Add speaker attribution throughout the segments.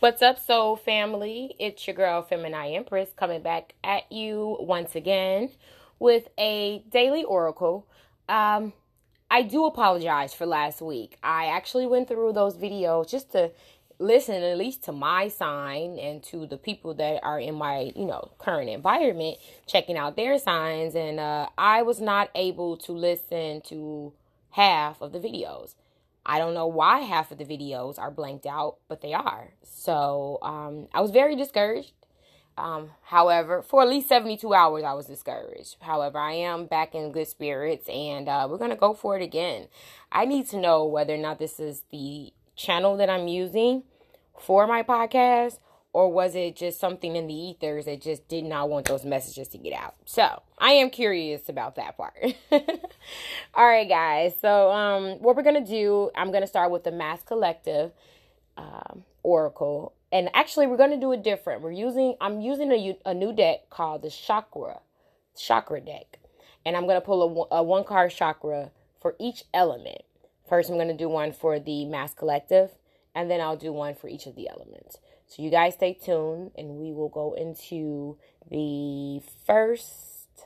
Speaker 1: What's up, soul family? It's your girl, Feminine Empress, coming back at you once again with a daily oracle. I do apologize for last week. I actually went through those videos just to listen at least to my sign and to the people that are in my, current environment, checking out their signs. And I was not able to listen to half of the videos. I don't know why half of the videos are blanked out, but they are. So I was very discouraged. However, for at least 72 hours, I was discouraged. However, I am back in good spirits, and we're going to go for it again. I need to know whether or not this is the channel that I'm using for my podcast, or was it just something in the ethers that just did not want those messages to get out? So I am curious about that part. All right, guys. So what we're going to do, I'm going to start with the Mass Collective Oracle. And actually, we're going to do it different. I'm using a new deck called the Chakra deck. And I'm going to pull a one-card chakra for each element. First, I'm going to do one for the Mass Collective, and then I'll do one for each of the elements. So you guys stay tuned, and we will go into the first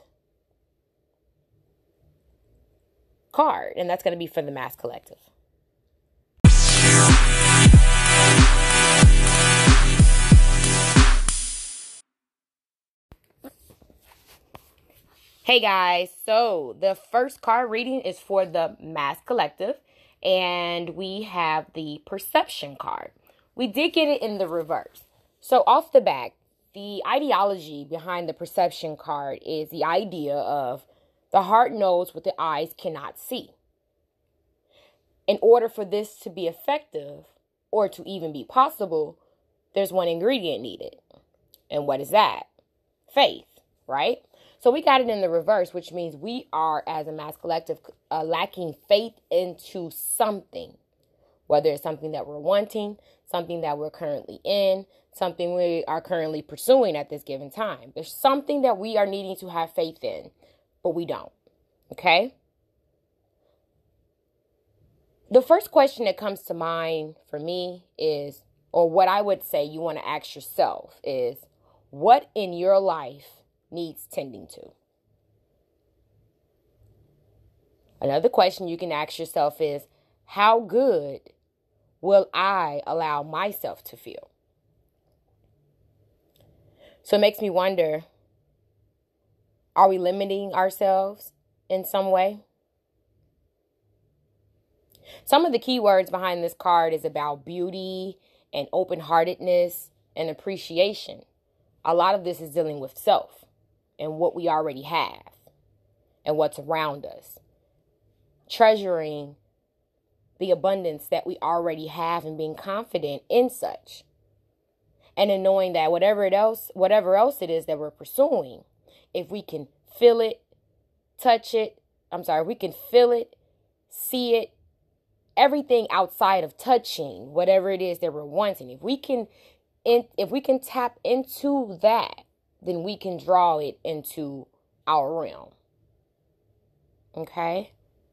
Speaker 1: card, and that's going to be for the Mass Collective. Hey guys, so the first card reading is for the Mass Collective, and we have the Perception card. We did get it in the reverse. So off the back, the ideology behind the Perception card is the idea of the heart knows what the eyes cannot see. In order for this to be effective, or to even be possible, there's one ingredient needed. And what is that? Faith, right? So we got it in the reverse, which means we are, as a Mass Collective, lacking faith into something. Whether it's something that we're wanting, something that we're currently in, something we are currently pursuing at this given time. There's something that we are needing to have faith in, but we don't. Okay? The first question that comes to mind for me is, or what I would say you want to ask yourself is, what in your life needs tending to? Another question you can ask yourself is, how good will I allow myself to feel? So it makes me wonder, are we limiting ourselves in some way? Some of the key words behind this card is about beauty and open-heartedness and appreciation. A lot of this is dealing with self and what we already have and what's around us. Treasuring the abundance that we already have and being confident in such. And in knowing that whatever else it is that we're pursuing, if we can feel it, we can feel it, see it, everything outside of touching, whatever it is that we're wanting, if we can tap into that, then we can draw it into our realm. Okay?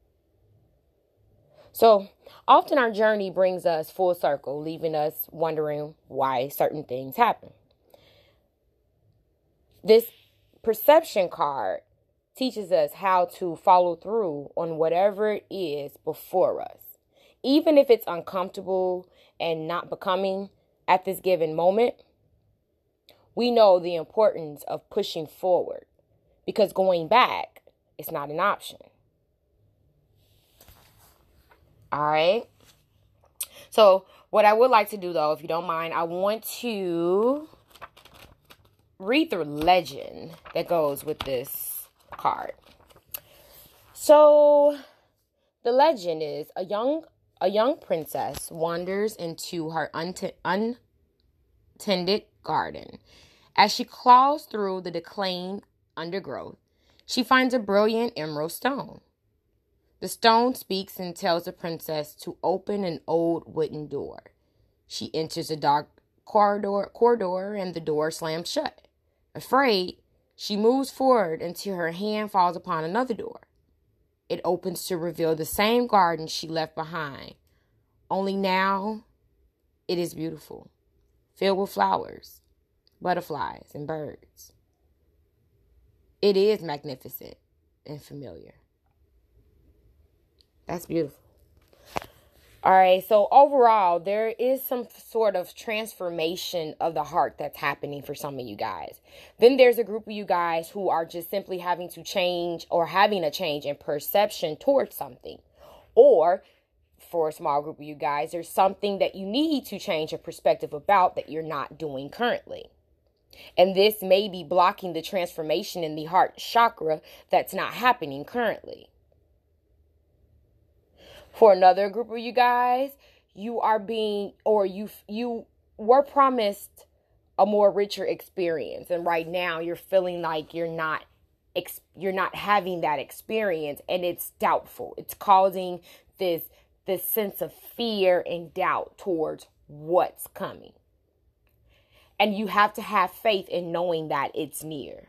Speaker 1: So often our journey brings us full circle, leaving us wondering why certain things happen. This Perception card teaches us how to follow through on whatever it is before us. Even if it's uncomfortable and not becoming at this given moment, we know the importance of pushing forward, because going back is not an option. All right. So what I would like to do, though, if you don't mind, I want to read the legend that goes with this card. So the legend is a young princess wanders into her untended garden. As she claws through the decaying undergrowth, she finds a brilliant emerald stone. The stone speaks and tells the princess to open an old wooden door. She enters a dark corridor and the door slams shut. Afraid, she moves forward until her hand falls upon another door. It opens to reveal the same garden she left behind. Only now, it is beautiful. filled with flowers, butterflies, and birds. It is magnificent and familiar. That's beautiful. All right, so overall, there is some sort of transformation of the heart that's happening for some of you guys. Then there's a group of you guys who are just simply having to change or having a change in perception towards something. Or for a small group of you guys, there's something that you need to change your perspective about that you're not doing currently. And this may be blocking the transformation in the heart chakra that's not happening currently. For another group of you guys, you are being, or you were promised a more richer experience. And right now you're feeling like you're not having that experience, and it's doubtful. It's causing this sense of fear and doubt towards what's coming. And you have to have faith in knowing that it's near.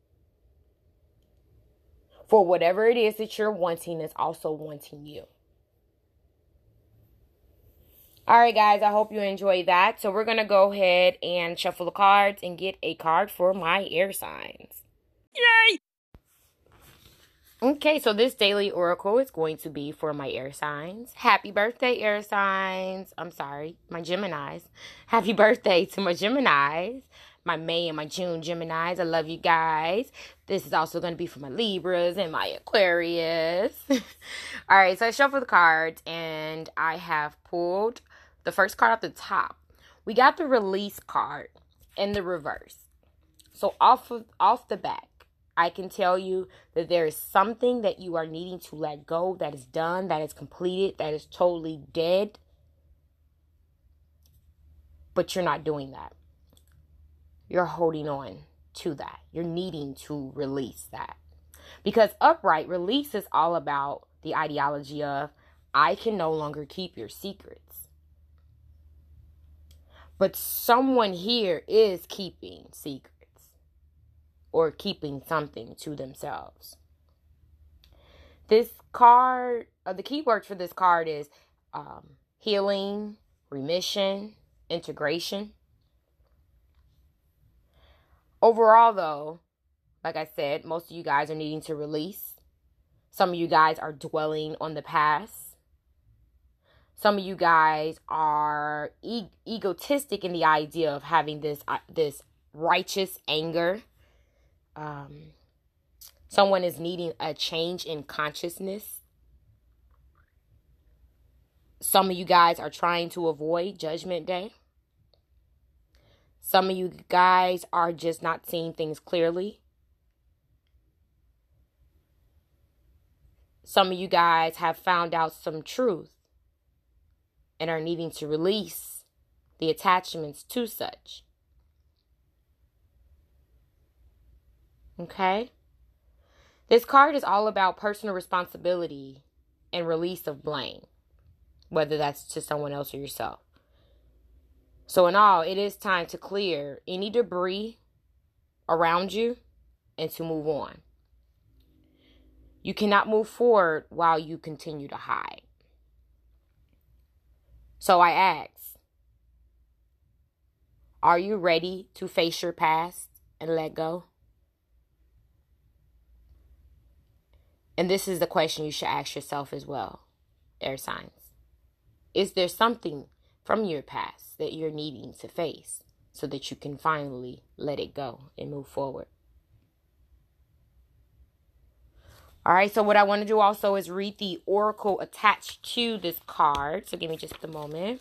Speaker 1: For whatever it is that you're wanting is also wanting you. All right, guys, I hope you enjoyed that. So we're going to go ahead and shuffle the cards and get a card for my air signs. Yay! Okay, so this daily oracle is going to be for my air signs. Happy birthday, air signs. I'm sorry, my Geminis. Happy birthday to my Geminis. My May and my June Geminis. I love you guys. This is also going to be for my Libras and my Aquarius. All right, so I shuffled the cards and I have pulled the first card off the top. We got the release card in the reverse. So off the back, I can tell you that there is something that you are needing to let go, that is done, that is completed, that is totally dead. But you're not doing that. You're holding on to that. You're needing to release that. Because upright release is all about the ideology of, I can no longer keep your secrets. But someone here is keeping secrets or keeping something to themselves. This card, the keywords for this card is healing, remission, integration. Overall, though, like I said, most of you guys are needing to release. Some of you guys are dwelling on the past. Some of you guys are egotistic in the idea of having this righteous anger. Someone is needing a change in consciousness. Some of you guys are trying to avoid Judgment Day. Some of you guys are just not seeing things clearly. Some of you guys have found out some truth and are needing to release the attachments to such. Okay? This card is all about personal responsibility and release of blame, whether that's to someone else or yourself. So in all, it is time to clear any debris around you and to move on. You cannot move forward while you continue to hide. So I ask, are you ready to face your past and let go? And this is the question you should ask yourself as well, air signs. Is there something from your past that you're needing to face so that you can finally let it go and move forward? All right, so what I want to do also is read the oracle attached to this card. So give me just a moment.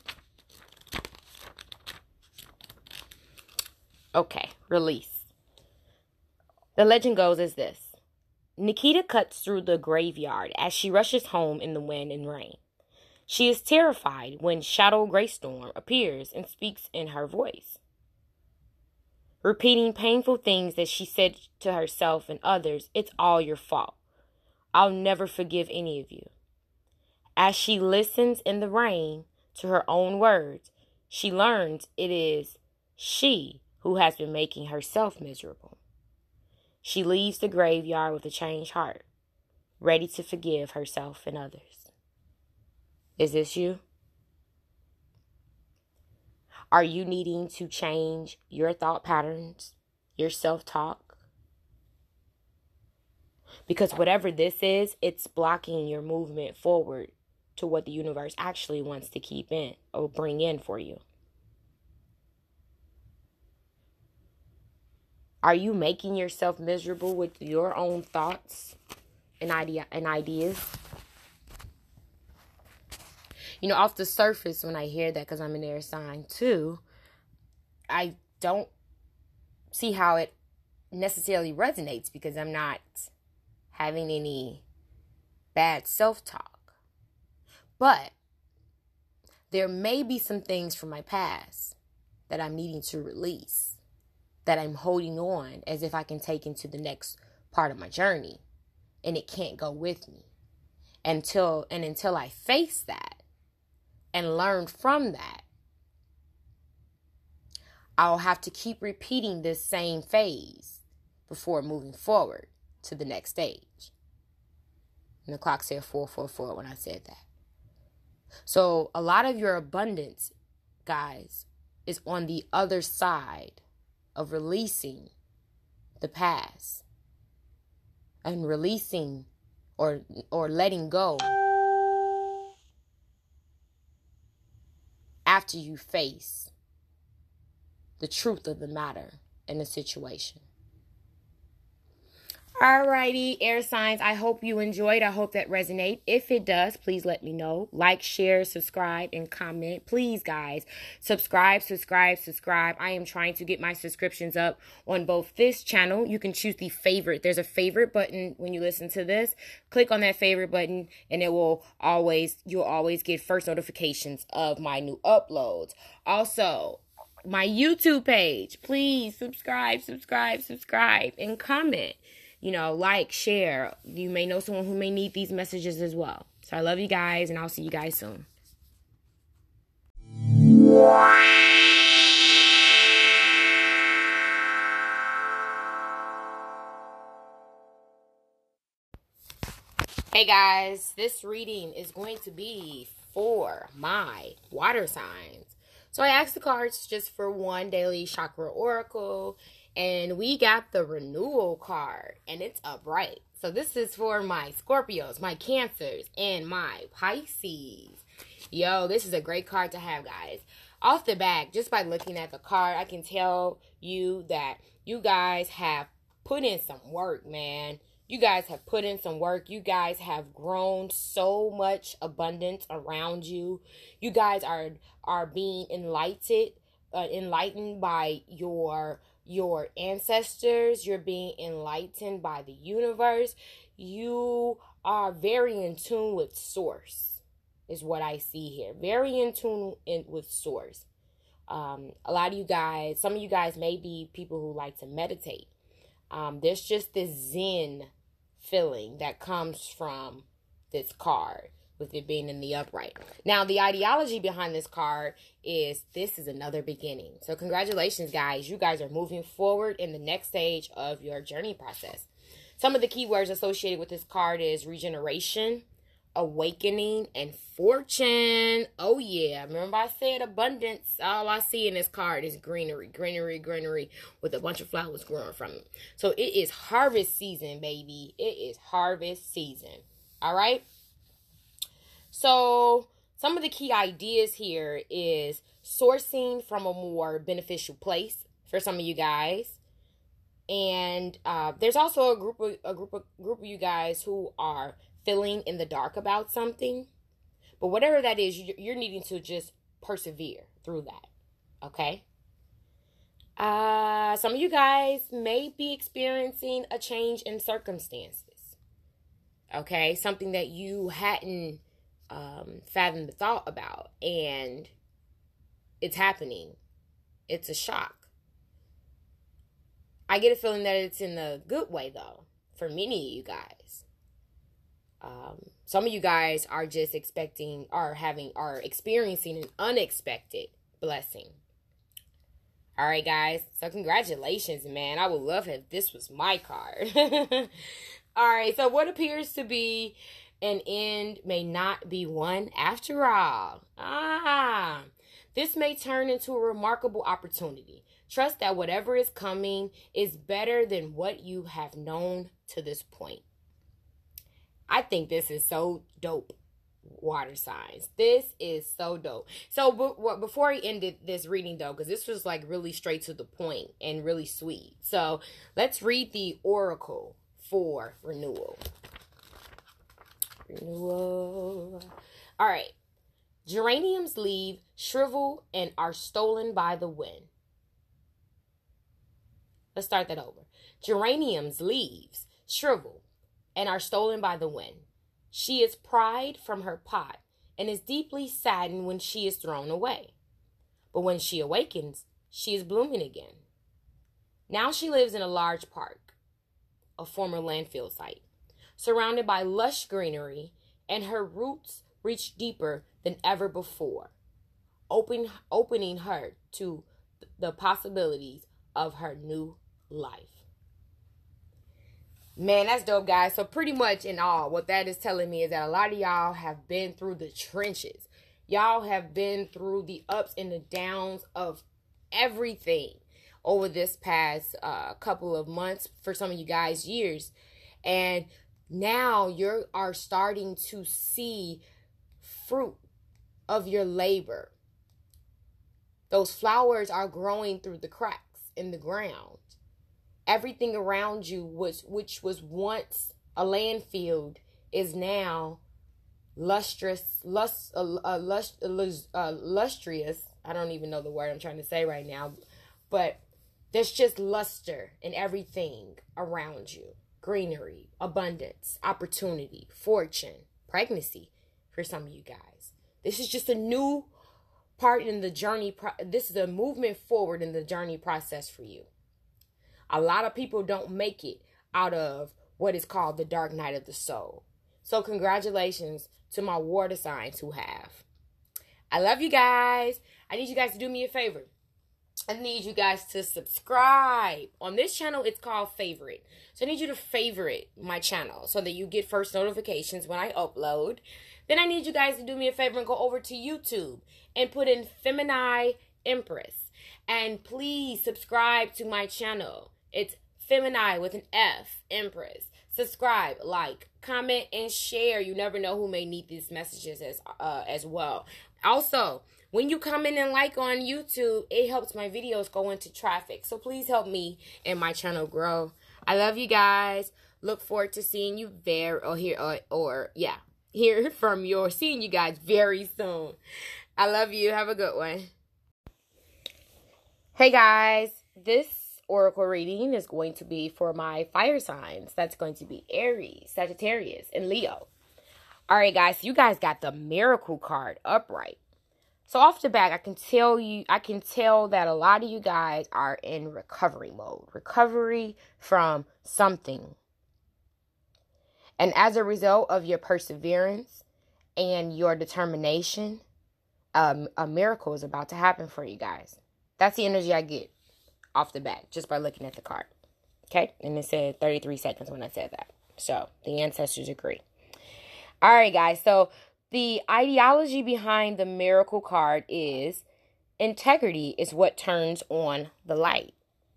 Speaker 1: Okay, release. The legend goes as this. Nikita cuts through the graveyard as she rushes home in the wind and rain. She is terrified when Shadow Greystorm appears and speaks in her voice, repeating painful things that she said to herself and others. It's all your fault. I'll never forgive any of you. As she listens in the rain to her own words, she learns it is she who has been making herself miserable. She leaves the graveyard with a changed heart, ready to forgive herself and others. Is this you? Are you needing to change your thought patterns, your self-talk? Because whatever this is, it's blocking your movement forward to what the universe actually wants to keep in or bring in for you. Are you making yourself miserable with your own thoughts and ideas? You know, off the surface, when I hear that, because I'm an air sign too, I don't see how it necessarily resonates, because I'm not having any bad self-talk. But there may be some things from my past that I'm needing to release, that I'm holding on as if I can take into the next part of my journey, and it can't go with me until I face that and learn from that. I'll have to keep repeating this same phase before moving forward to the next stage. And the clock said 444 when I said that. So a lot of your abundance, guys, is on the other side of releasing the past and releasing or letting go after you face the truth of the matter in the situation. Alrighty, air signs, I hope you enjoyed. I hope that resonates. If it does, please let me know. Like, share, subscribe, and comment. Please, guys, subscribe. I am trying to get my subscriptions up on both this channel. You can choose the favorite. There's a favorite button when you listen to this. Click on that favorite button, and you'll always get first notifications of my new uploads. Also, my YouTube page. Please subscribe, and comment. You know, like, share. You may know someone who may need these messages as well. So I love you guys, and I'll see you guys soon. Hey guys, this reading is going to be for my water signs. So I asked the cards just for one daily chakra oracle, and we got the renewal card, and it's upright. So this is for my Scorpios, my Cancers, and my Pisces. Yo, this is a great card to have, guys. Off the back, just by looking at the card, I can tell you that you guys have put in some work, man. You guys have put in some work. You guys have grown so much abundance around you. You guys are being enlightened by your ancestors. You're being enlightened by the universe. You are very in tune with source, is what I see here. Very in tune with source. A lot of you guys, some of you guys may be people who like to meditate. There's just this zen feeling that comes from this card, with it being in the upright. Now, the ideology behind this card is this is another beginning. So congratulations, guys. You guys are moving forward in the next stage of your journey process. Some of the keywords associated with this card is regeneration, awakening, and fortune. Oh yeah, remember I said abundance. All I see in this card is greenery with a bunch of flowers growing from it. So it is harvest season, baby. It is harvest season. All right. So some of the key ideas here is sourcing from a more beneficial place for some of you guys. And there's also a group of you guys who are feeling in the dark about something. But whatever that is, you're needing to just persevere through that. Okay? Some of you guys may be experiencing a change in circumstances. Okay? Something that you hadn't fathomed the thought about. And it's happening. It's a shock. I get a feeling that it's in a good way, though, for many of you guys. Some of you guys are just experiencing an unexpected blessing. All right, guys. So congratulations, man. I would love if this was my card. All right. So what appears to be an end may not be one after all. This may turn into a remarkable opportunity. Trust that whatever is coming is better than what you have known to this point. I think this is so dope, water signs. This is so dope. So before I ended this reading, though, because this was like really straight to the point and really sweet. So let's read the oracle for renewal. Renewal. All right. Geraniums leave, shrivel, and are stolen by the wind. Let's start that over. Geraniums leaves, shrivel, and are stolen by the wind. She is pried from her pot and is deeply saddened when she is thrown away. But when she awakens, she is blooming again. Now she lives in a large park, a former landfill site, surrounded by lush greenery, and her roots reach deeper than ever before, opening her to the possibilities of her new life. Man, that's dope, guys. So pretty much in all, what that is telling me is that a lot of y'all have been through the trenches. Y'all have been through the ups and the downs of everything over this past couple of months, for some of you guys, years. And now you are starting to see fruit of your labor. Those flowers are growing through the cracks in the ground. Everything around you, which was once a landfill, is now lustrous. I don't even know the word I'm trying to say right now, but there's just luster in everything around you. Greenery, abundance, opportunity, fortune, pregnancy for some of you guys. This is just a new part in the journey. This is a movement forward in the journey process for you. A lot of people don't make it out of what is called the dark night of the soul. So congratulations to my water signs who have. I love you guys. I need you guys to do me a favor. I need you guys to subscribe. On this channel, it's called Favorite. So I need you to favorite my channel so that you get first notifications when I upload. Then I need you guys to do me a favor and go over to YouTube and put in Femini Empress. And please subscribe to my channel. It's Femini with an F, Empress. Subscribe, like, comment, and share. You never know who may need these messages as well. Also, when you come in and like on YouTube, it helps my videos go into traffic. So please help me and my channel grow. I love you guys. Look forward to seeing you seeing you guys very soon. I love you. Have a good one. Hey guys, this oracle reading is going to be for my fire signs. That's going to be Aries, Sagittarius, and Leo. All right, guys, so you guys got the Miracle card upright. So off the bat, I can tell that a lot of you guys are in recovery mode. Recovery from something. And as a result of your perseverance and your determination, a miracle is about to happen for you guys. That's the energy I get off the bat just by looking at the card. Okay? And it said 33 seconds when I said that. So the ancestors agree. All right, guys. So the ideology behind the Miracle card is integrity is what turns on the light.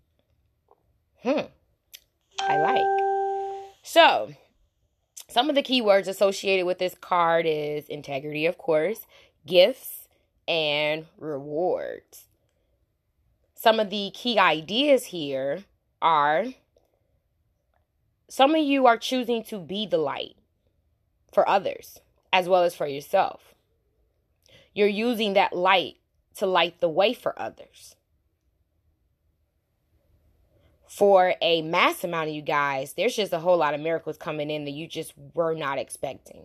Speaker 1: I like. So some of the keywords associated with this card is integrity, of course, gifts, and rewards. Some of the key ideas here are some of you are choosing to be the light for others as well as for yourself. You're using that light to light the way for others. For a mass amount of you guys, there's just a whole lot of miracles coming in that you just were not expecting.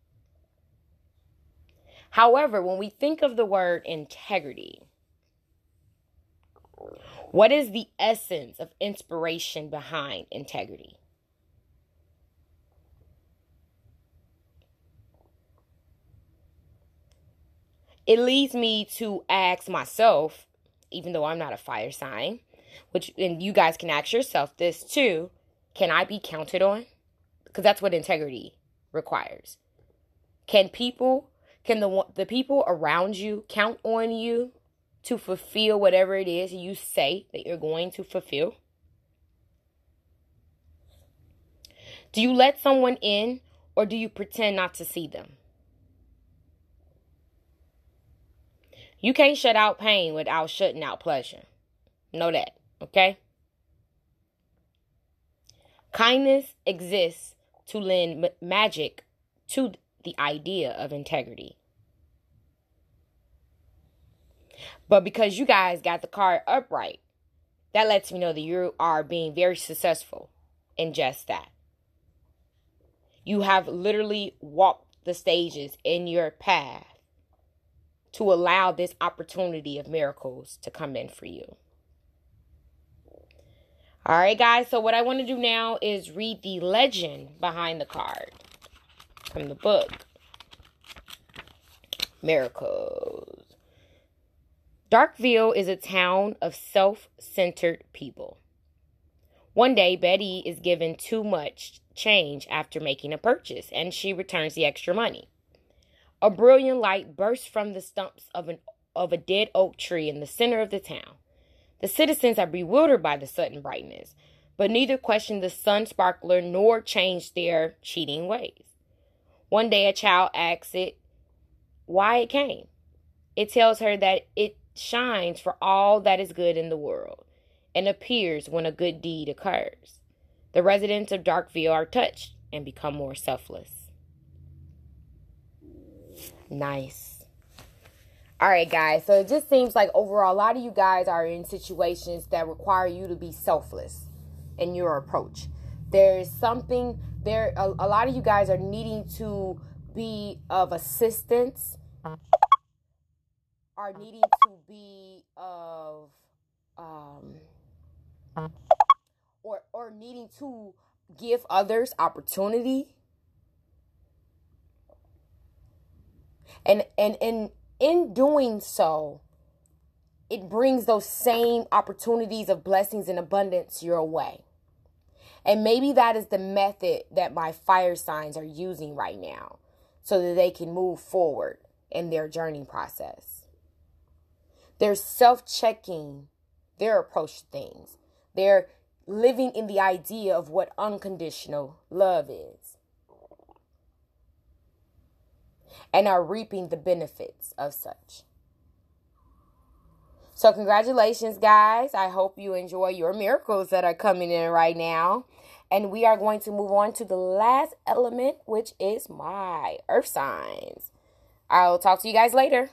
Speaker 1: However, when we think of the word integrity, what is the essence of inspiration behind integrity? It leads me to ask myself, even though I'm not a fire sign, and you guys can ask yourself this too, can I be counted on? Because that's what integrity requires. Can the people around you count on you to fulfill whatever it is you say that you're going to fulfill? Do you let someone in, or do you pretend not to see them? You can't shut out pain without shutting out pleasure. Know that, okay? Kindness exists to lend magic to the idea of integrity. But because you guys got the card upright, that lets me know that you are being very successful in just that. You have literally walked the stages in your path to allow this opportunity of miracles to come in for you. All right, guys. So what I want to do now is read the legend behind the card from the book, Miracles. Darkville is a town of self-centered people. One day, Betty is given too much change after making a purchase, and she returns the extra money. A brilliant light bursts from the stumps of a dead oak tree in the center of the town. The citizens are bewildered by the sudden brightness, but neither question the sun sparkler nor change their cheating ways. One day, a child asks it why it came. It tells her that it shines for all that is good in the world and appears when a good deed occurs. The residents of Darkville are touched and become more selfless. Nice. All right, guys. So it just seems like overall, a lot of you guys are in situations that require you to be selfless in your approach. There's something there. A lot of you guys are needing to be of assistance, are needing to be of, or needing to give others opportunity. And in doing so, it brings those same opportunities of blessings and abundance your way. And maybe that is the method that my fire signs are using right now so that they can move forward in their journey process. They're self-checking their approach to things. They're living in the idea of what unconditional love is, and are reaping the benefits of such. So congratulations, guys. I hope you enjoy your miracles that are coming in right now. And we are going to move on to the last element, which is my earth signs. I'll talk to you guys later.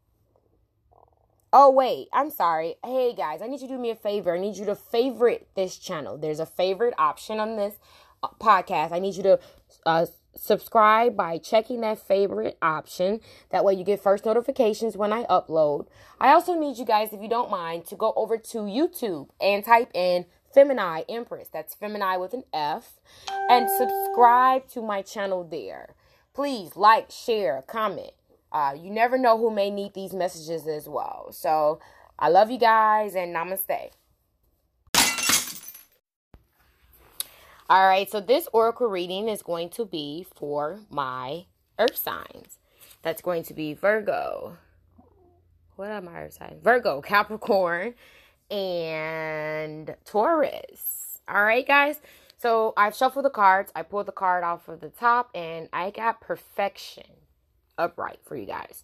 Speaker 1: Oh, wait, I'm sorry. Hey, guys, I need you to do me a favor. I need you to favorite this channel. There's a favorite option on this podcast. I need you to subscribe by checking that favorite option. That way you get first notifications when I upload. I also need you guys, if you don't mind, to go over to YouTube and type in Femini Empress. That's Femini with an F. And subscribe to my channel there. Please like, share, comment. You never know who may need these messages as well. So I love you guys, and namaste. All right, so this oracle reading is going to be for my earth signs. That's going to be Virgo. What are my earth signs? Virgo, Capricorn, and Taurus. All right, guys. So I've shuffled the cards. I pulled the card off of the top, and I got perfection upright for you guys.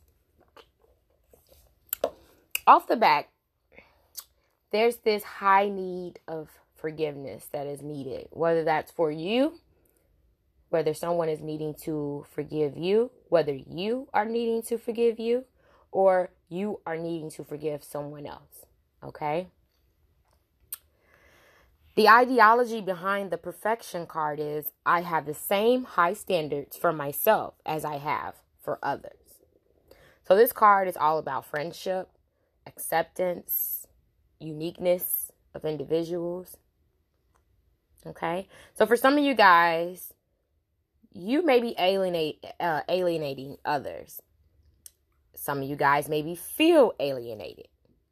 Speaker 1: Off the back, there's this high need of forgiveness that is needed, whether that's for you, whether someone is needing to forgive you, whether you are needing to forgive you, or you are needing to forgive someone else. Okay? The ideology behind the perfection card is I have the same high standards for myself as I have for others. So this card is all about friendship, acceptance, uniqueness of individuals. Okay? So for some of you guys, you may be alienating others. Some of you guys maybe feel alienated.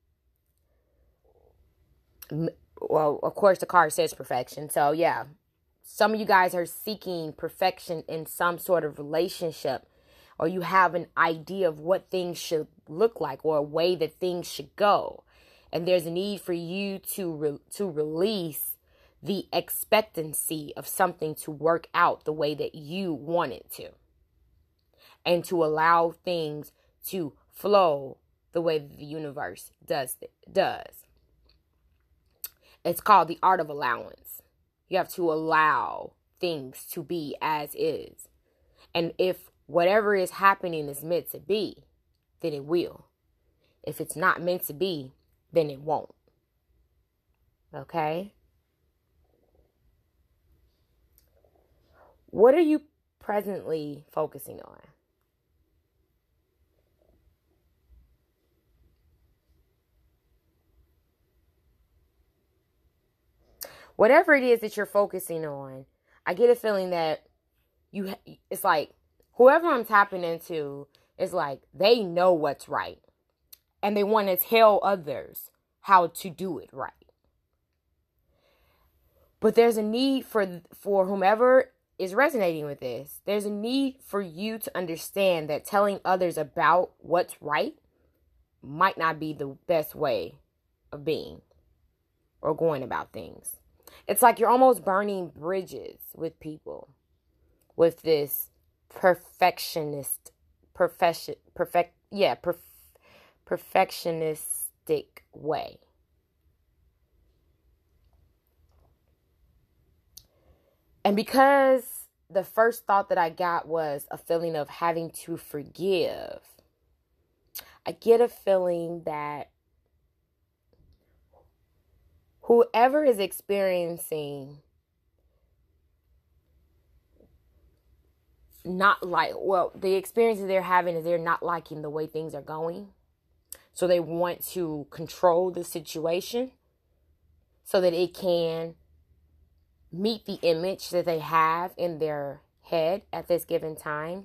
Speaker 1: Well, of course, the card says perfection. So, yeah. Some of you guys are seeking perfection in some sort of relationship or you have an idea of what things should look like or a way that things should go. And there's a need for you to release the expectancy of something to work out the way that you want it to. And to allow things to flow the way that the universe does. It's called the art of allowance. You have to allow things to be as is. And if whatever is happening is meant to be, then it will. If it's not meant to be, then it won't. Okay? What are you presently focusing on? Whatever it is that you're focusing on, I get a feeling that it's like whoever I'm tapping into is like they know what's right. And they want to tell others how to do it right. But there's a need for whomever is resonating with this. There's a need for you to understand that telling others about what's right might not be the best way of being or going about things. It's like you're almost burning bridges with people with this perfectionistic way. And because the first thought that I got was a feeling of having to forgive, I get a feeling that whoever is experiencing the experiences they're having is they're not liking the way things are going. So they want to control the situation so that it can meet the image that they have in their head at this given time.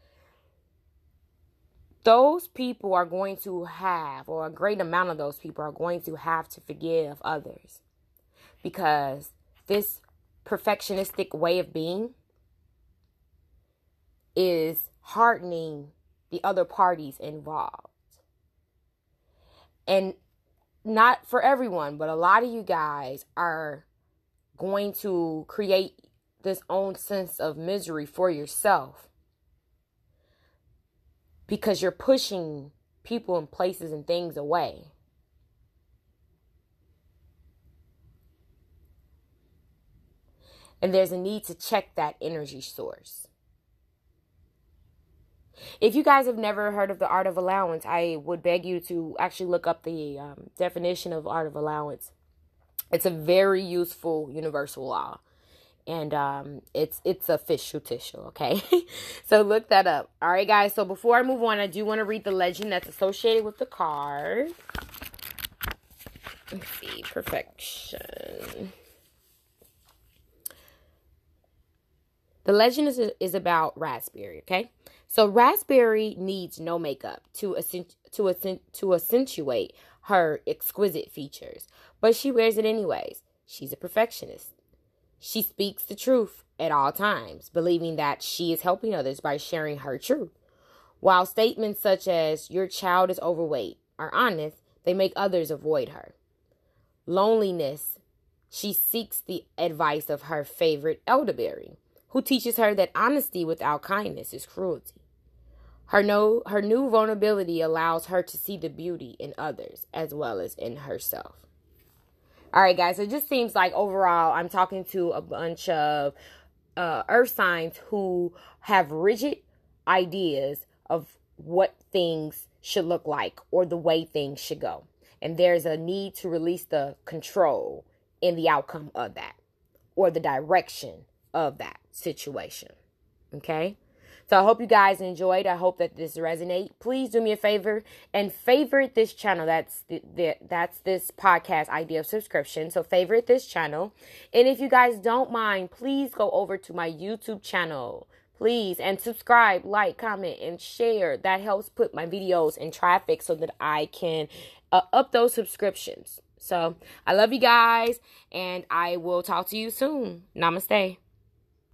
Speaker 1: Those people are going to have, or a great amount of those people are going to have to forgive others. Because this perfectionistic way of being is hardening the other parties involved. And not for everyone, but a lot of you guys are going to create this own sense of misery for yourself because you're pushing people and places and things away. And there's a need to check that energy source. If you guys have never heard of the art of allowance, I would beg you to actually look up the definition of art of allowance. It's a very useful universal law. And it's official tissue, okay? So look that up. All right, guys. So before I move on, I do want to read the legend that's associated with the card. Let's see. Perfection. The legend is about Raspberry, okay? So Raspberry needs no makeup to accentuate her exquisite features, but she wears it anyways. She's a perfectionist. She speaks the truth at all times, believing that she is helping others by sharing her truth. While statements such as "your child is overweight" are honest, they make others avoid her. Loneliness, she seeks the advice of her favorite elderberry, who teaches her that honesty without kindness is cruelty. Her new vulnerability allows her to see the beauty in others as well as in herself. All right, guys, it just seems like overall I'm talking to a bunch of earth signs who have rigid ideas of what things should look like or the way things should go. And there's a need to release the control in the outcome of that or the direction of that situation. Okay? So I hope you guys enjoyed. I hope that this resonates. Please do me a favor and favorite this channel. That's this podcast idea of subscription. So favorite this channel. And if you guys don't mind, please go over to my YouTube channel. Please, and subscribe, like, comment, and share. That helps put my videos in traffic so that I can up those subscriptions. So I love you guys, and I will talk to you soon. Namaste.